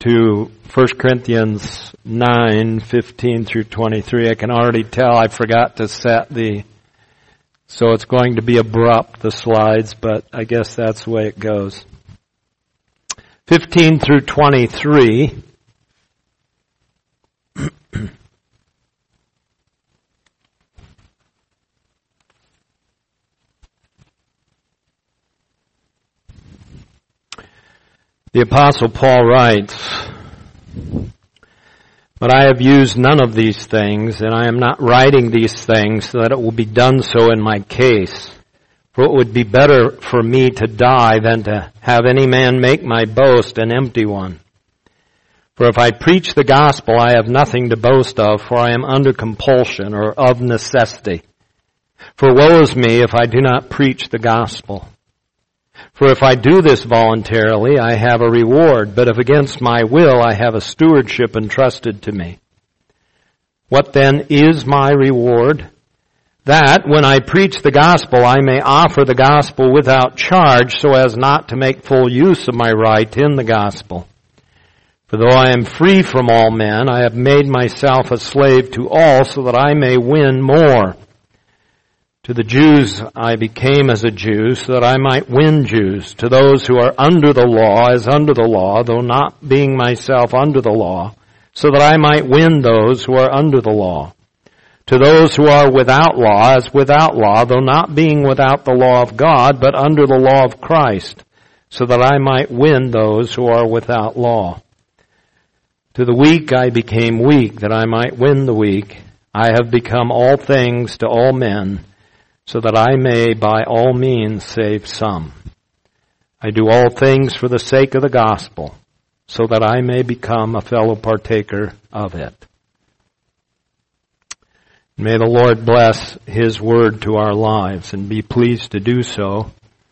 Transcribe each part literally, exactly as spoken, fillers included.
to First Corinthians nine, fifteen through twenty-three. I can already tell I forgot to set the, so it's going to be abrupt, the slides, but I guess that's the way it goes. fifteen through twenty-three. The Apostle Paul writes, "But I have used none of these things, and I am not writing these things so that it will be done so in my case. For it would be better for me to die than to have any man make my boast an empty one. For if I preach the gospel, I have nothing to boast of, for I am under compulsion or of necessity. For woe is me if I do not preach the gospel. For if I do this voluntarily, I have a reward, but if against my will, I have a stewardship entrusted to me. What then is my reward? That when I preach the gospel, I may offer the gospel without charge, so as not to make full use of my right in the gospel. For though I am free from all men, I have made myself a slave to all, so that I may win more. To the Jews I became as a Jew, so that I might win Jews. To those who are under the law, as under the law, though not being myself under the law, so that I might win those who are under the law. To those who are without law, as without law, though not being without the law of God, but under the law of Christ, so that I might win those who are without law. To the weak I became weak, that I might win the weak. I have become all things to all men, so that I may by all means save some. I do all things for the sake of the gospel, so that I may become a fellow partaker of it." May the Lord bless His word to our lives and be pleased to do so.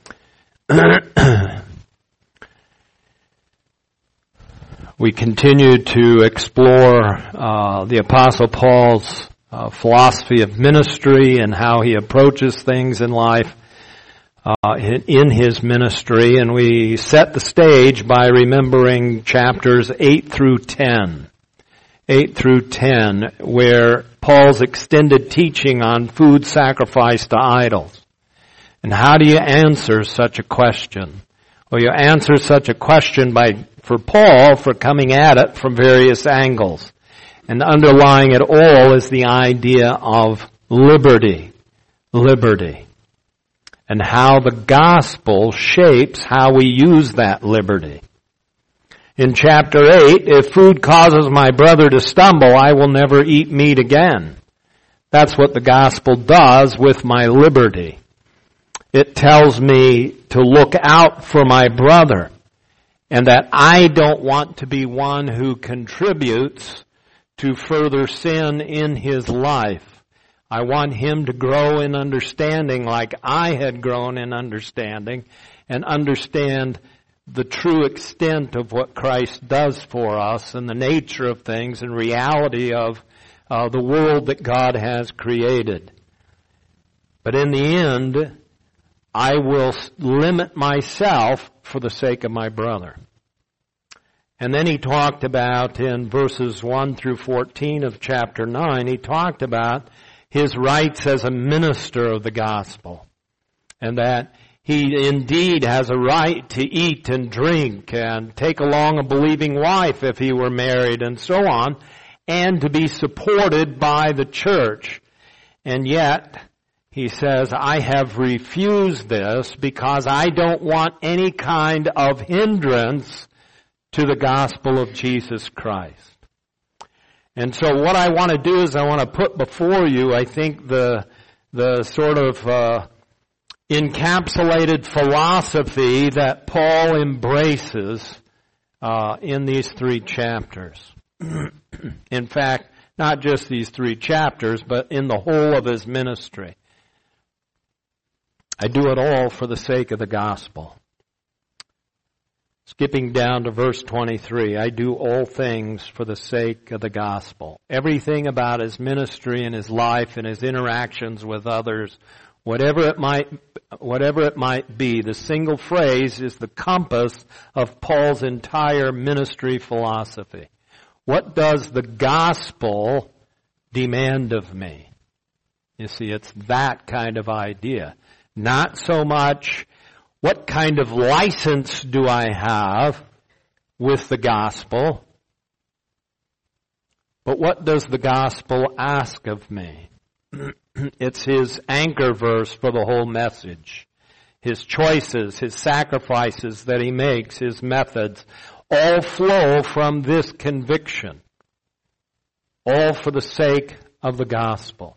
We continue to explore uh, the Apostle Paul's Uh, philosophy of ministry and how he approaches things in life uh, in, in his ministry. And we set the stage by remembering chapters eight through ten. eight through ten, where Paul's extended teaching on food sacrificed to idols. And how do you answer such a question? Well, you answer such a question by, for Paul, for coming at it from various angles. And underlying it all is the idea of liberty. Liberty. And how the gospel shapes how we use that liberty. In chapter eight, if food causes my brother to stumble, I will never eat meat again. That's what the gospel does with my liberty. It tells me to look out for my brother, and that I don't want to be one who contributes to further sin in his life. I want him to grow in understanding like I had grown in understanding, and understand the true extent of what Christ does for us and the nature of things and reality of uh, the world that God has created. But in the end, I will limit myself for the sake of my brother. And then he talked about in verses one through fourteen of chapter nine, he talked about his rights as a minister of the gospel. And that he indeed has a right to eat and drink and take along a believing wife if he were married and so on, and to be supported by the church. And yet, he says, I have refused this because I don't want any kind of hindrance to the gospel of Jesus Christ. And so what I want to do is I want to put before you, I think, the the sort of uh, encapsulated philosophy that Paul embraces uh, in these three chapters. In fact, not just these three chapters, but in the whole of his ministry. I do it all for the sake of the gospel. Skipping down to verse twenty-three, I do all things for the sake of the gospel. Everything about his ministry and his life and his interactions with others Whatever it might, whatever it might be, the single phrase is the compass of Paul's entire ministry philosophy. What does the gospel demand of me? You see, it's that kind of idea. Not so much, what kind of license do I have with the gospel? But what does the gospel ask of me? It's his anchor verse for the whole message. His choices, his sacrifices that he makes, his methods, all flow from this conviction. All for the sake of the gospel.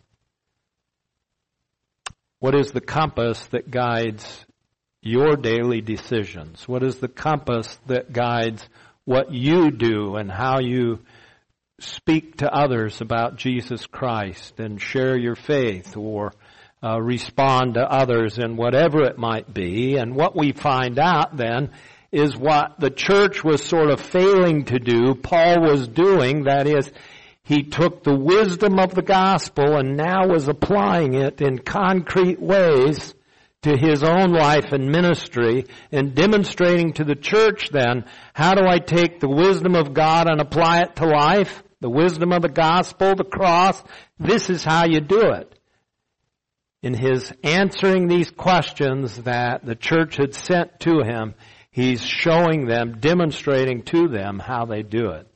What is the compass that guides your daily decisions? What is the compass that guides what you do and how you speak to others about Jesus Christ and share your faith or uh, respond to others in whatever it might be? And what we find out then is what the church was sort of failing to do, Paul was doing. That is, he took the wisdom of the gospel and now was applying it in concrete ways to his own life and ministry, and demonstrating to the church then, how do I take the wisdom of God and apply it to life? The wisdom of the gospel, the cross, this is how you do it. In his answering these questions that the church had sent to him, he's showing them, demonstrating to them how they do it.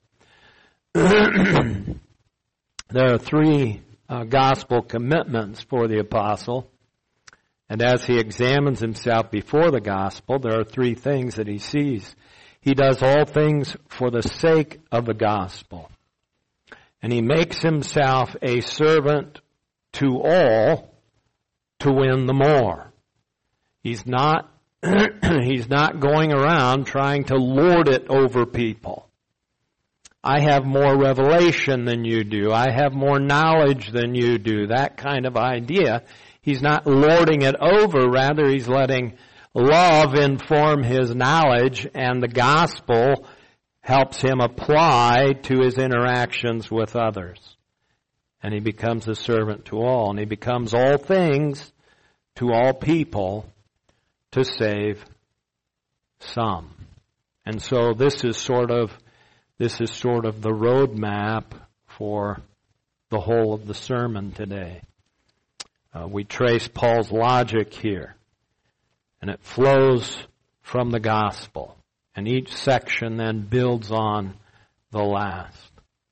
There are three uh, gospel commitments for the apostle. And as he examines himself before the gospel, there are three things that he sees. He does all things for the sake of the gospel. And he makes himself a servant to all to win the more. He's not, he's not going around trying to lord it over people. I have more revelation than you do. I have more knowledge than you do. That kind of idea. He's not lording it over. Rather, he's letting love inform his knowledge, and the gospel helps him apply to his interactions with others. And he becomes a servant to all. And he becomes all things to all people to save some. And so this is sort of, this is sort of the roadmap for the whole of the sermon today. Uh, we trace Paul's logic here, and it flows from the gospel, and each section then builds on the last.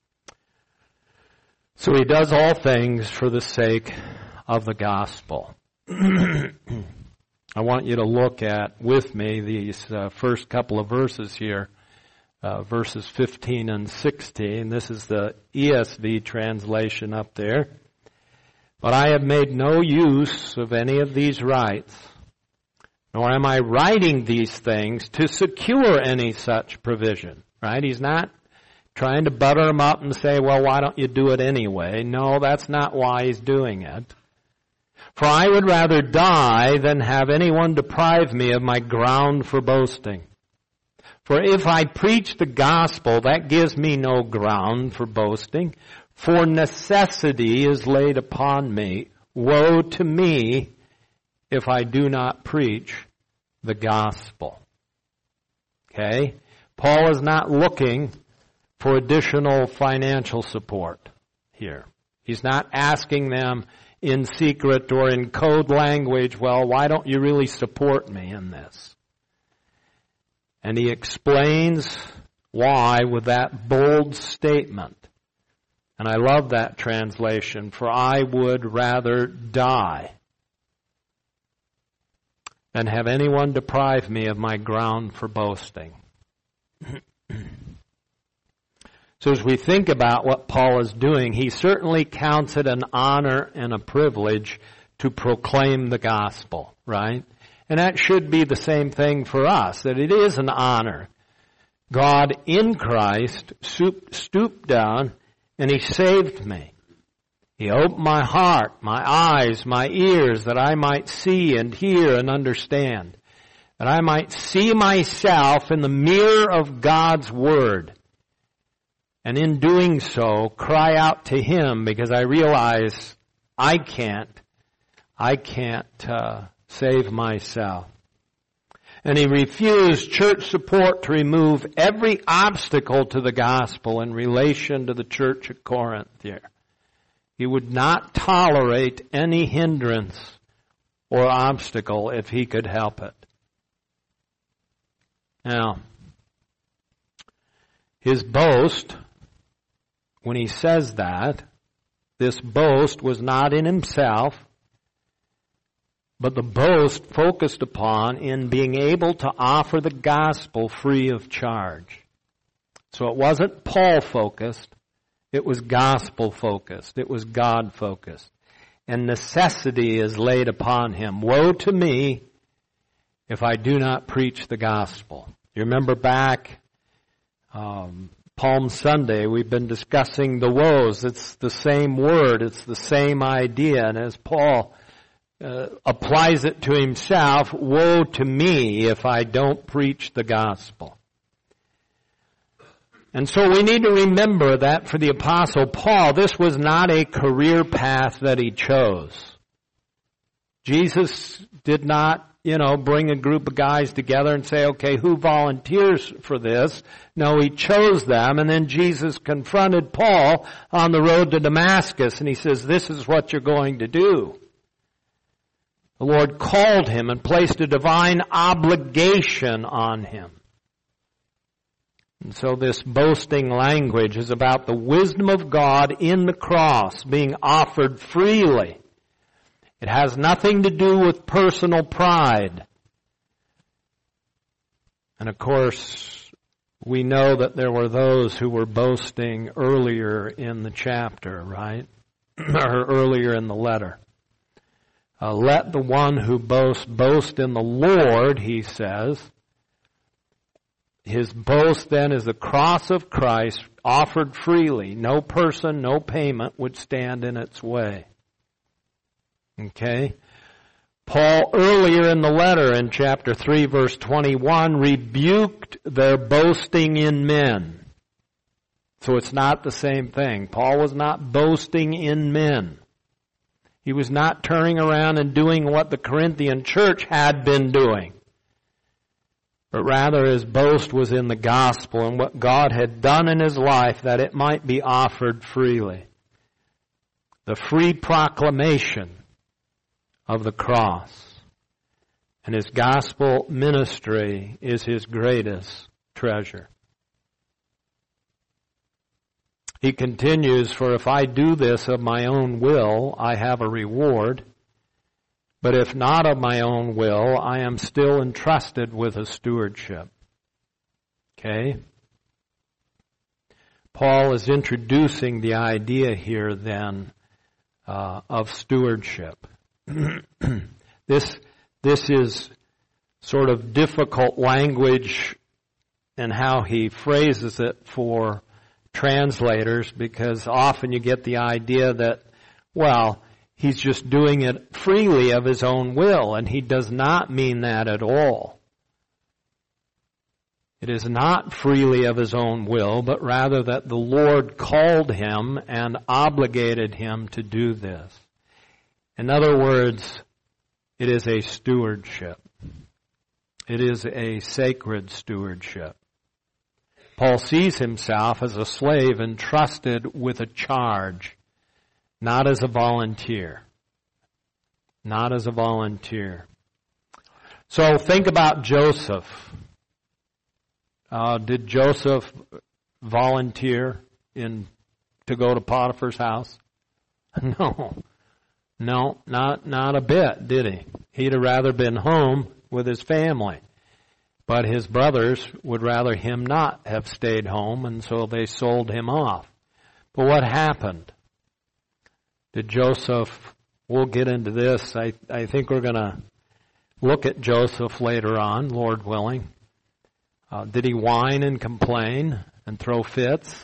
So he does all things for the sake of the gospel. I want you to look at, with me, these uh, first couple of verses here, uh, verses fifteen and sixteen. This is the E S V translation up there. But I have made no use of any of these rights, nor am I writing these things to secure any such provision. Right? He's not trying to butter them up and say, well, why don't you do it anyway? No, that's not why he's doing it. For I would rather die than have anyone deprive me of my ground for boasting. For if I preach the gospel, that gives me no ground for boasting. For necessity is laid upon me. Woe to me if I do not preach the gospel. Okay? Paul is not looking for additional financial support here. He's not asking them in secret or in code language, well, why don't you really support me in this? And he explains why with that bold statement. And I love that translation, for I would rather die than have anyone deprive me of my ground for boasting. So as we think about what Paul is doing, he certainly counts it an honor and a privilege to proclaim the gospel, right? And that should be the same thing for us, that it is an honor. God in Christ stooped down and he saved me. He opened my heart, my eyes, my ears, that I might see and hear and understand. That I might see myself in the mirror of God's Word. And in doing so, cry out to Him, because I realize I can't. I can't uh, save myself. And he refused church support to remove every obstacle to the gospel in relation to the church at Corinth here. He would not tolerate any hindrance or obstacle if he could help it. Now, his boast, when he says that, this boast was not in himself, but the boast focused upon in being able to offer the gospel free of charge. So it wasn't Paul-focused, it was gospel-focused, it was God-focused. And necessity is laid upon him. Woe to me if I do not preach the gospel. You remember back um, Palm Sunday, we've been discussing the woes. It's the same word, it's the same idea. And as Paul Uh, applies it to himself, woe to me if I don't preach the gospel. And so we need to remember that for the Apostle Paul, this was not a career path that he chose. Jesus did not, you know, bring a group of guys together and say, okay, who volunteers for this? No, he chose them, and then Jesus confronted Paul on the road to Damascus, and he says, this is what you're going to do. The Lord called him and placed a divine obligation on him. And so this boasting language is about the wisdom of God in the cross being offered freely. It has nothing to do with personal pride. And of course, we know that there were those who were boasting earlier in the chapter, right? Or earlier in the letter. Uh, let the one who boasts boast in the Lord, he says. His boast then is the cross of Christ offered freely. No person, no payment would stand in its way. Okay? Paul earlier in the letter in chapter three verse twenty-one rebuked their boasting in men. So it's not the same thing. Paul was not boasting in men. He was not turning around and doing what the Corinthian church had been doing. But rather his boast was in the gospel and what God had done in his life that it might be offered freely. The free proclamation of the cross. And his gospel ministry is his greatest treasure. He continues, for if I do this of my own will, I have a reward. But if not of my own will, I am still entrusted with a stewardship. Okay? Paul is introducing the idea here then uh, of stewardship. this, this is sort of difficult language in how he phrases it for translators, because often you get the idea that, well, he's just doing it freely of his own will, and he does not mean that at all. It is not freely of his own will, but rather that the Lord called him and obligated him to do this. In other words, it is a stewardship. It is a sacred stewardship. Paul sees himself as a slave entrusted with a charge, not as a volunteer. Not as a volunteer. So think about Joseph. Uh, did Joseph volunteer in to go to Potiphar's house? No. No, not, not a bit, did he? He'd have rather been home with his family. But his brothers would rather him not have stayed home, and so they sold him off. But what happened? Did Joseph, we'll get into this, I, I think we're going to look at Joseph later on, Lord willing. Uh, did he whine and complain and throw fits?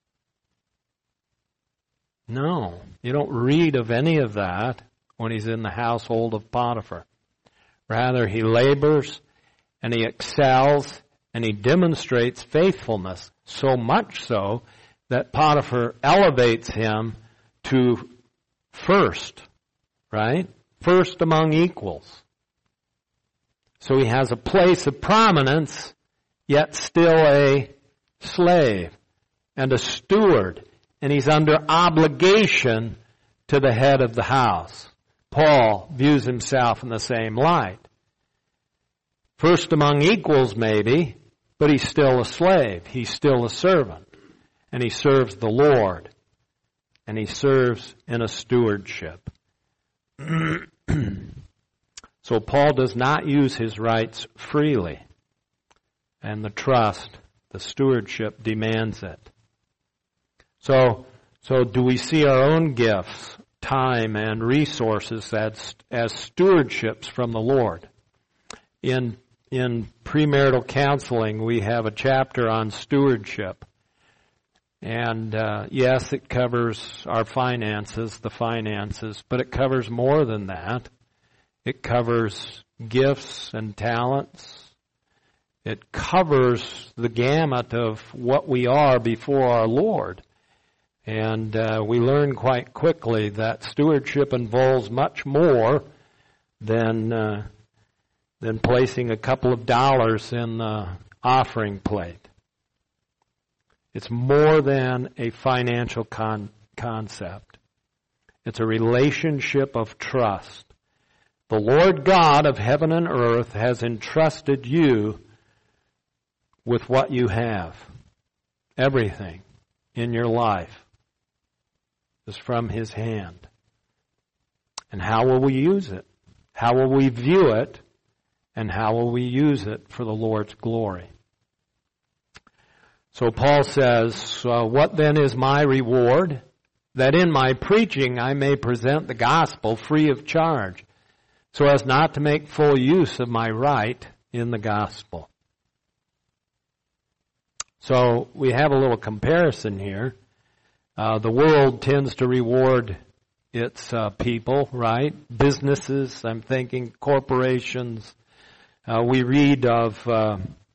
No, you don't read of any of that when he's in the household of Potiphar. Rather, he labors and he excels and he demonstrates faithfulness, so much so that Potiphar elevates him to first, right? first among equals. So he has a place of prominence, yet still a slave and a steward, and he's under obligation to the head of the house. Paul views himself in the same light. First among equals maybe, but he's still a slave. He's still a servant. And he serves the Lord. And he serves in a stewardship. So Paul does not use his rights freely. And the trust, the stewardship demands it. So, so do we see our own gifts, time, and resources as, as stewardships from the Lord? In, in premarital counseling, we have a chapter on stewardship. And uh, yes, it covers our finances, the finances, but it covers more than that. It covers gifts and talents. It covers the gamut of what we are before our Lord. And uh, we learn quite quickly that stewardship involves much more than uh, than placing a couple of dollars in the offering plate. It's more than a financial con- concept. It's a relationship of trust. The Lord God of heaven and earth has entrusted you with what you have. Everything in your life is from His hand. And how will we use it? How will we view it? And how will we use it for the Lord's glory? So Paul says, uh, what then is my reward? That in my preaching I may present the gospel free of charge, so as not to make full use of my right in the gospel. So we have a little comparison here. Uh, the world tends to reward its uh, people, right? Businesses, I'm thinking corporations. Uh, we read of uh,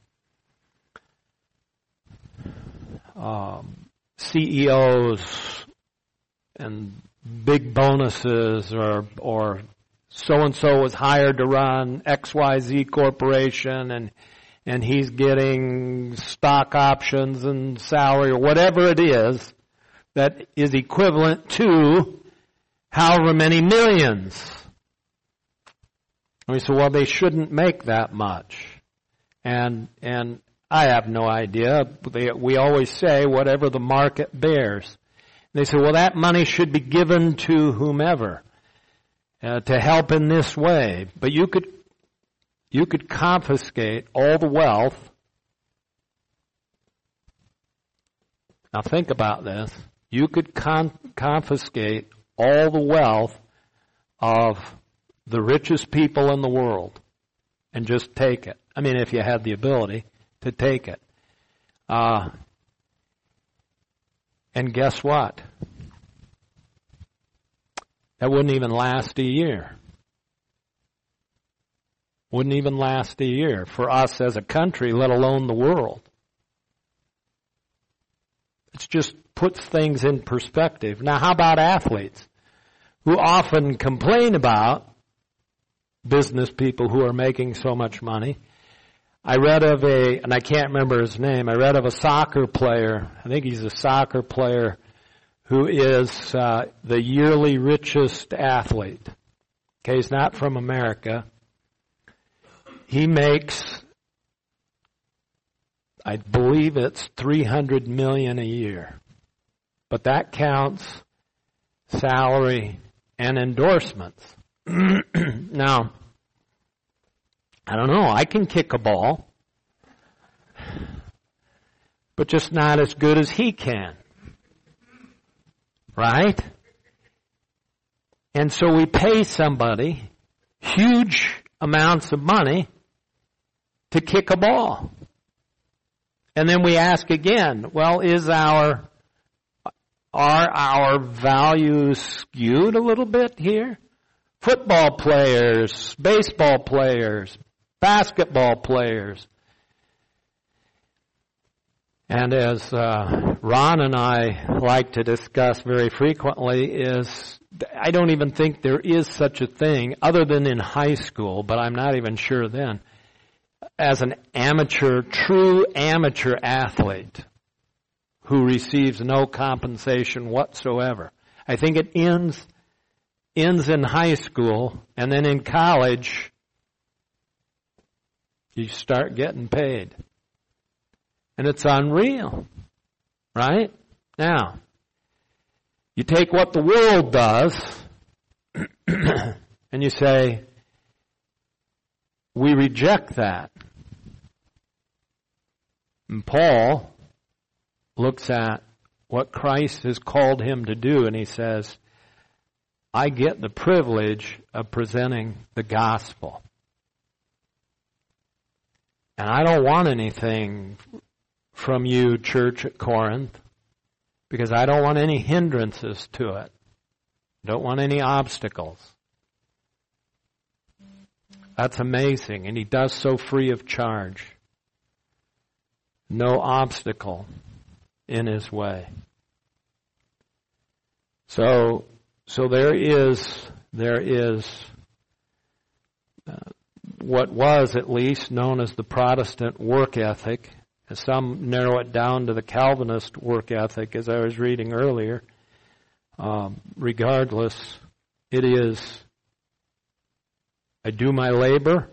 um, C E Os and big bonuses, or or so-and-so was hired to run X Y Z corporation, and and he's getting stock options and salary or whatever it is that is equivalent to however many millions. And we say, well, they shouldn't make that much. And and I have no idea. They, we always say whatever the market bears. And they say, well, that money should be given to whomever uh, to help in this way. But you could you could confiscate all the wealth. Now think about this. You could con- confiscate all the wealth of the richest people in the world and just take it. I mean, if you had the ability to take it. Uh, and guess what? That wouldn't even last a year. Wouldn't even last a year for us as a country, let alone the world. It just puts things in perspective. Now, how about athletes who often complain about business people who are making so much money? I read of a, and I can't remember his name, I read of a soccer player, I think he's a soccer player, who is uh, the yearly richest athlete. Okay, he's not from America. He makes, I believe it's three hundred million dollars a year. But that counts salary and endorsements. Now, I don't know, I can kick a ball, but just not as good as he can. Right? And so we pay somebody huge amounts of money to kick a ball. And then we ask again, well, is our, are our values skewed a little bit here? Football players, baseball players, basketball players. And as uh, Ron and I like to discuss very frequently is, I don't even think there is such a thing, other than in high school, but I'm not even sure then, as an amateur, true amateur athlete who receives no compensation whatsoever. I think it ends ends in high school, and then in college, you start getting paid. And it's unreal, right? Now, you take what the world does, and you say, we reject that. And Paul looks at what Christ has called him to do, and he says, I get the privilege of presenting the gospel. And I don't want anything from you, church at Corinth, because I don't want any hindrances to it. Don't want any obstacles. That's amazing, and he does so free of charge. No obstacle in his way. So, so there is, there is uh, what was at least known as the Protestant work ethic. Some narrow it down to the Calvinist work ethic, as I was reading earlier. Um, regardless, it is, I do my labor,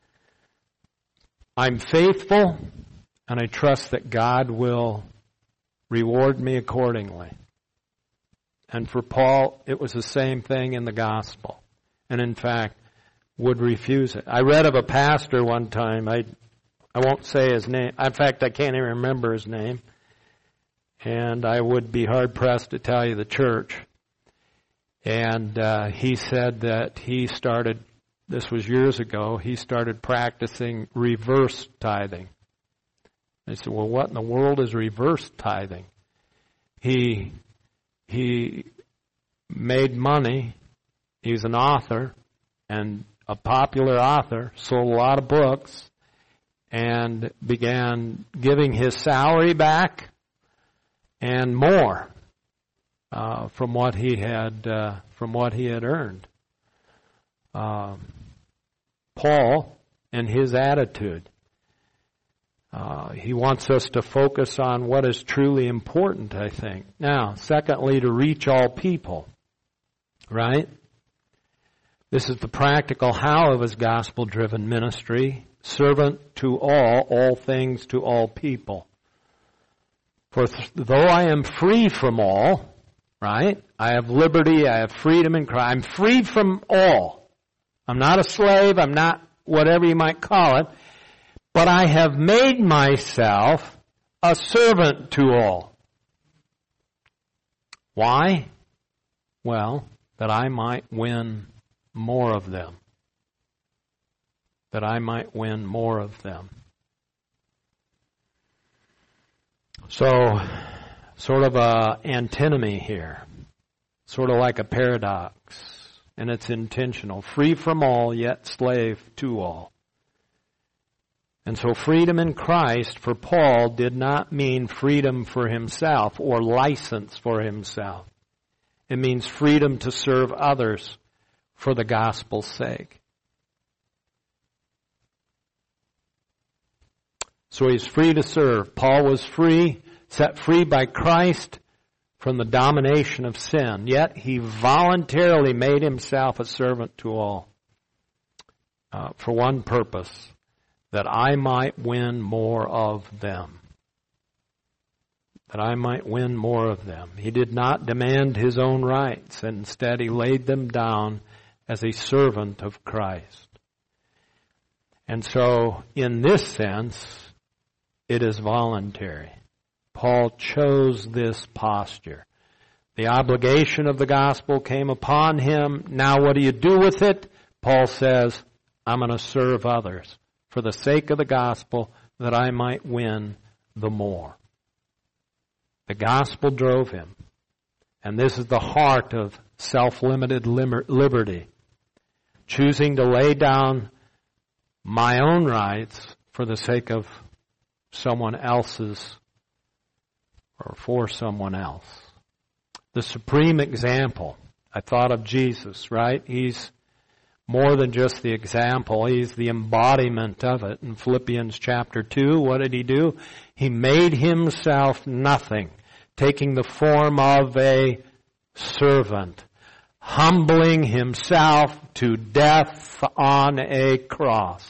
I'm faithful, and I trust that God will reward me accordingly. And for Paul, it was the same thing in the gospel. And in fact, would refuse it. I read of a pastor one time, I I won't say his name. In fact, I can't even remember his name. And I would be hard-pressed to tell you the church. And uh, he said that he started, this was years ago, he started practicing reverse tithing. I said, well, what in the world is reverse tithing? He, he made money. He was an author, and a popular author, sold a lot of books, and began giving his salary back and more uh, from what he had uh, from what he had earned. Uh, Paul and his attitude. Uh, he wants us to focus on what is truly important, I think. Now, secondly, to reach all people, right? This is the practical how of his gospel-driven ministry. Servant to all, all things to all people. For th- though I am free from all, right? I have liberty, I have freedom in Christ. I'm freed from all. I'm not a slave, I'm not whatever you might call it, but I have made myself a servant to all. Why? Well, that I might win more of them. That I might win more of them. So, sort of a antinomy here. Sort of like a paradox. And it's intentional. Free from all, yet slave to all. And so freedom in Christ for Paul did not mean freedom for himself or license for himself. It means freedom to serve others for the gospel's sake. So he's free to serve. Paul was free, set free by Christ from the domination of sin. Yet he voluntarily made himself a servant to all uh, for one purpose, that I might win more of them. That I might win more of them. He did not demand his own rights. Instead, he laid them down as a servant of Christ. And so, in this sense, it is voluntary. Paul chose this posture. The obligation of the gospel came upon him. Now what do you do with it? Paul says, I'm going to serve others for the sake of the gospel, that I might win the more. The gospel drove him. And this is the heart of self-limited liberty. Choosing to lay down my own rights for the sake of someone else's or for someone else. The supreme example. I thought of Jesus, right? He's more than just the example. He's the embodiment of it. In Philippians chapter two, what did he do? He made himself nothing, taking the form of a servant, humbling himself to death on a cross.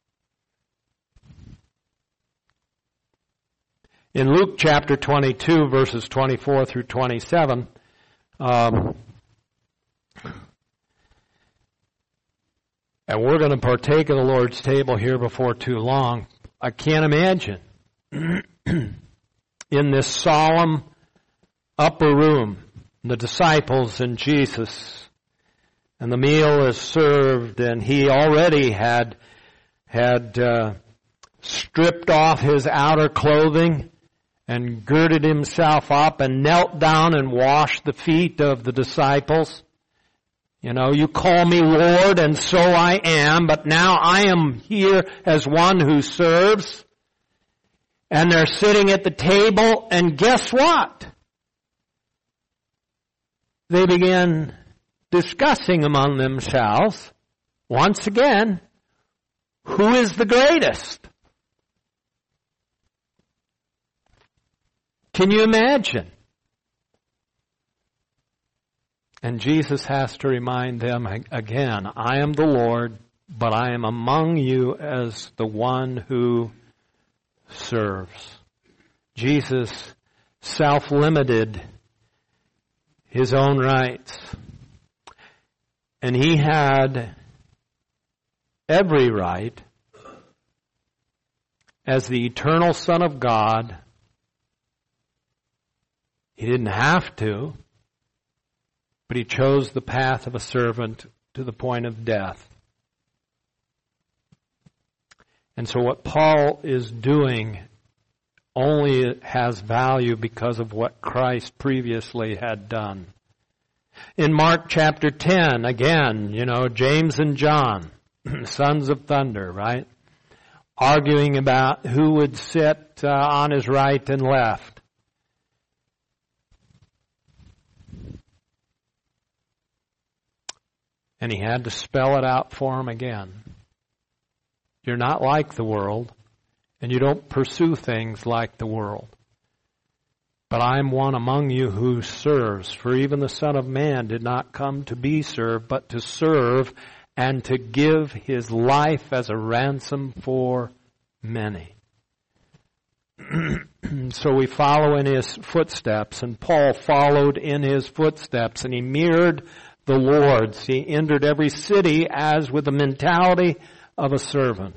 In Luke chapter twenty-two, verses twenty-four through twenty-seven, um, and we're going to partake of the Lord's table here before too long. I can't imagine in this solemn upper room, the disciples and Jesus, and the meal is served, and he already had had uh, stripped off his outer clothing and girded himself up and knelt down and washed the feet of the disciples. You know, you call me Lord, and so I am, but now I am here as one who serves. And they're sitting at the table, and guess what? They begin discussing among themselves, once again, who is the greatest? Can you imagine? And Jesus has to remind them again, I am the Lord, but I am among you as the one who serves. Jesus self-limited his own rights. And he had every right as the eternal Son of God. He didn't have to, but he chose the path of a servant to the point of death. And so what Paul is doing only has value because of what Christ previously had done. In Mark chapter ten, again, you know, James and John, sons of thunder, right? Arguing about who would sit uh, on his right and left. And he had to spell it out for him again. You're not like the world, and you don't pursue things like the world. But I am one among you who serves, for even the Son of Man did not come to be served, but to serve and to give his life as a ransom for many. So we follow in his footsteps, and Paul followed in his footsteps, and he mirrored the Lord's. He entered every city as with the mentality of a servant.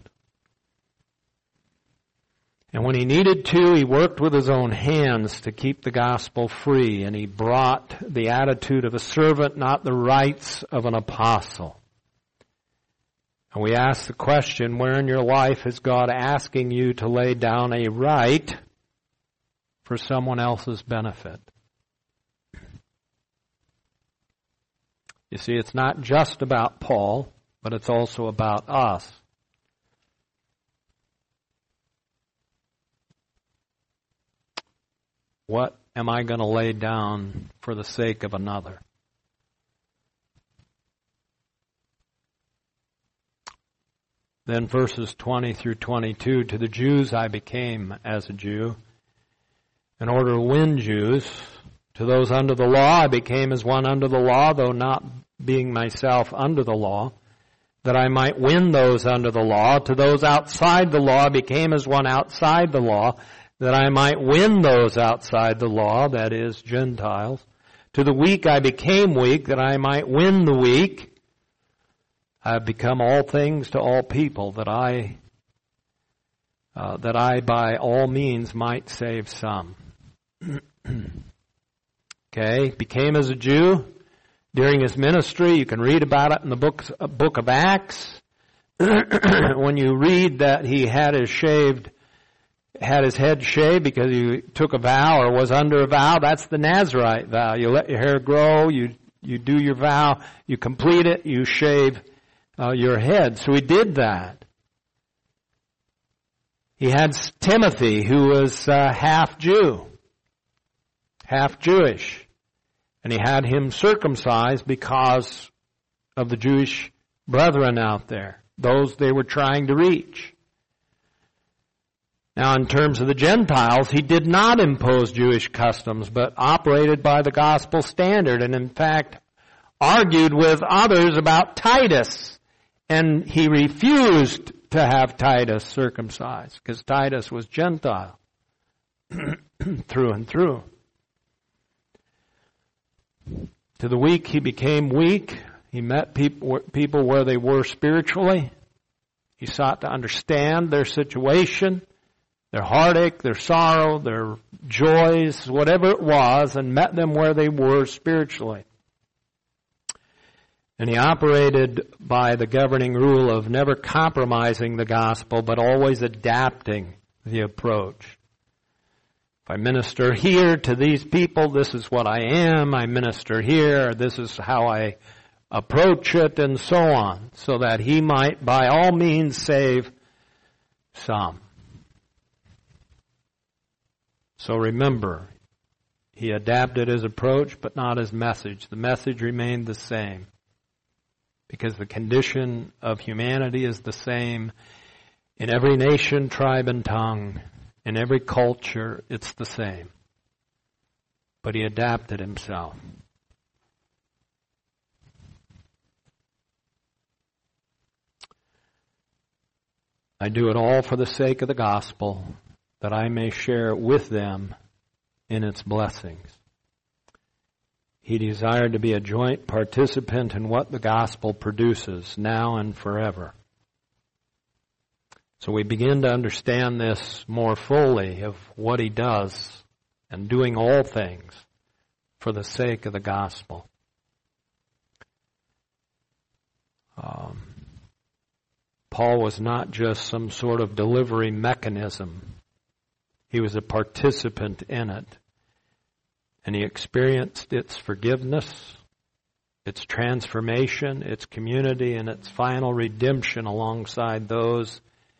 And when he needed to, he worked with his own hands to keep the gospel free, and he brought the attitude of a servant, not the rights of an apostle. And we ask the question, where in your life is God asking you to lay down a right for someone else's benefit? You see, it's not just about Paul, but it's also about us. What am I going to lay down for the sake of another? Then verses twenty through twenty-two, to the Jews I became as a Jew, in order to win Jews. To those under the law I became as one under the law, though not being myself under the law, that I might win those under the law. To those outside the law I became as one outside the law, that I might win those outside the law, that is, Gentiles. To the weak I became weak, that I might win the weak. I have become all things to all people, that I uh, that I by all means might save some. Okay, became as a Jew during his ministry. You can read about it in the book, book of Acts. When you read that he had his shaved, had his head shaved because he took a vow or was under a vow, that's the Nazirite vow. You let your hair grow, you you do your vow, you complete it, you shave uh, your head. So he did that. He had Timothy, who was uh, half Jew. half Jewish. And he had him circumcised because of the Jewish brethren out there, those they were trying to reach. Now, in terms of the Gentiles, he did not impose Jewish customs, but operated by the gospel standard, and in fact, argued with others about Titus. And he refused to have Titus circumcised, because Titus was Gentile through and through. To the weak, he became weak. He met people, people where they were spiritually. He sought to understand their situation, their heartache, their sorrow, their joys, whatever it was, and met them where they were spiritually. And he operated by the governing rule of never compromising the gospel, but always adapting the approach. If I minister here to these people, this is what I am. I minister here, this is how I approach it, and so on, so that he might by all means save some. So remember, he adapted his approach, but not his message. The message remained the same, because the condition of humanity is the same in every nation, tribe, and tongue. In every culture, it's the same. But he adapted himself. I do it all for the sake of the gospel, that I may share with them in its blessings. He desired to be a joint participant in what the gospel produces now and forever. So we begin to understand this more fully of what he does and doing all things for the sake of the gospel. Um, Paul was not just some sort of delivery mechanism. He was a participant in it. And he experienced its forgiveness, its transformation, its community, and its final redemption alongside those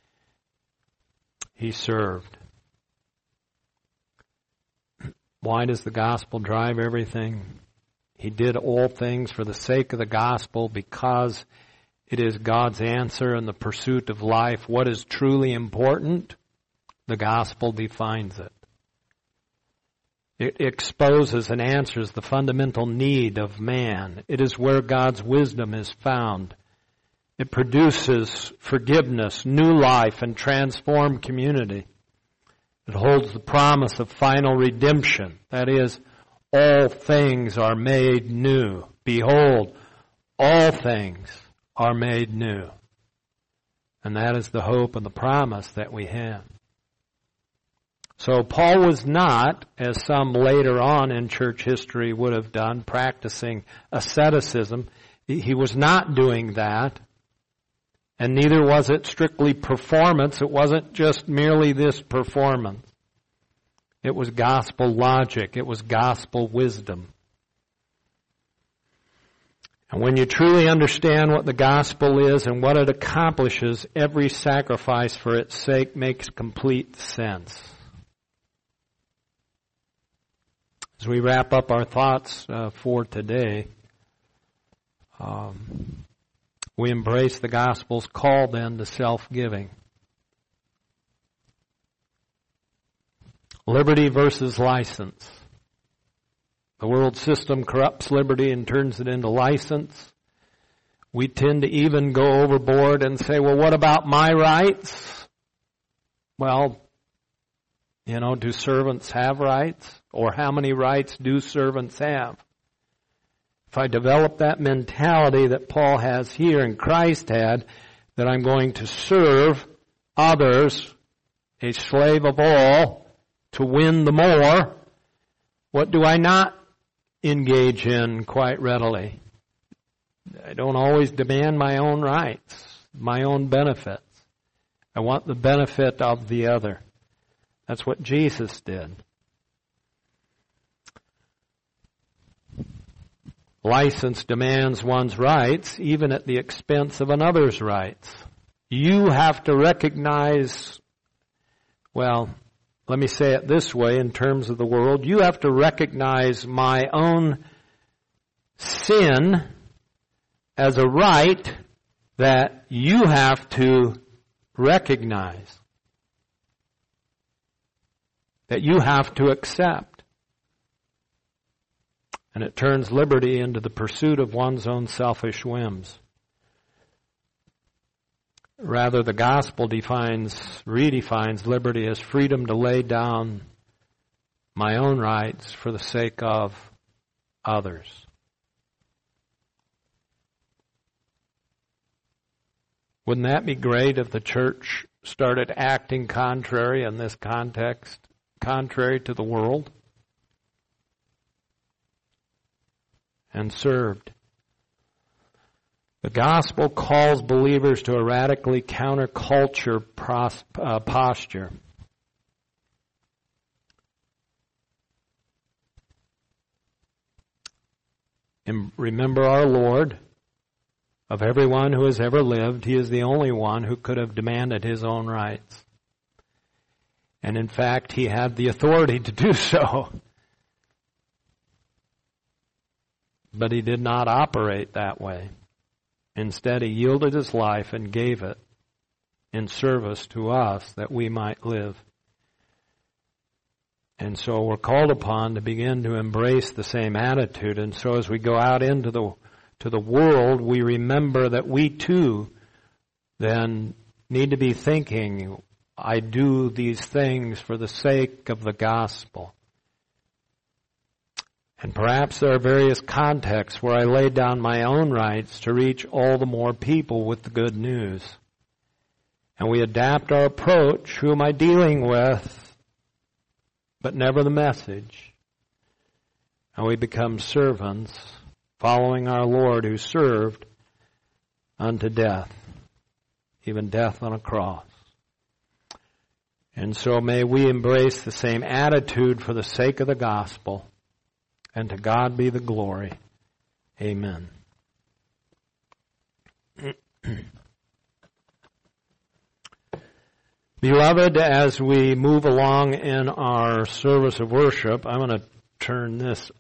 he served. Why does the gospel drive everything? He did all things for the sake of the gospel, because it is God's answer in the pursuit of life. What is truly important? The gospel defines it. It exposes and answers the fundamental need of man. It is where God's wisdom is found. It produces forgiveness, new life, and transformed community. It holds the promise of final redemption. That is, all things are made new. Behold, all things are made new. And that is the hope and the promise that we have. So Paul was not, as some later on in church history would have done, practicing asceticism. He was not doing that. And neither was it strictly performance. It wasn't just merely this performance. It was gospel logic. It was gospel wisdom. And when you truly understand what the gospel is and what it accomplishes, every sacrifice for its sake makes complete sense. As we wrap up our thoughts uh, for today, um, we embrace the gospel's call then to self-giving. Liberty versus license. The world system corrupts liberty and turns it into license. We tend to even go overboard and say, well, what about my rights? Well, you know, do servants have rights? Or how many rights do servants have? If I develop that mentality that Paul has here and Christ had, that I'm going to serve others, a slave of all, to win the more, what do I not engage in quite readily? I don't always demand my own rights, my own benefits. I want the benefit of the other. That's what Jesus did. License demands one's rights, even at the expense of another's rights. You have to recognize, well, let me say it this way in terms of the world. You have to recognize my own sin as a right that you have to recognize, that you have to accept. And it turns liberty into the pursuit of one's own selfish whims. Rather, the gospel defines, redefines liberty as freedom to lay down my own rights for the sake of others. Wouldn't that be great if the church started acting contrary in this context, contrary to the world, and served? The gospel calls believers to a radically counterculture pros- uh, posture. And remember our Lord, of everyone who has ever lived, He is the only one who could have demanded His own rights. And in fact, He had the authority to do so. But He did not operate that way. Instead, He yielded His life and gave it in service to us that we might live. And so we're called upon to begin to embrace the same attitude. And so as we go out into the to the world, we remember that we too then need to be thinking, I do these things for the sake of the gospel. And perhaps there are various contexts where I lay down my own rights to reach all the more people with the good news. And we adapt our approach. Who am I dealing with? But never the message. And we become servants, following our Lord who served unto death, even death on a cross. And so may we embrace the same attitude for the sake of the gospel. And to God be the glory. Amen. Beloved, as we move along in our service of worship, I'm going to turn this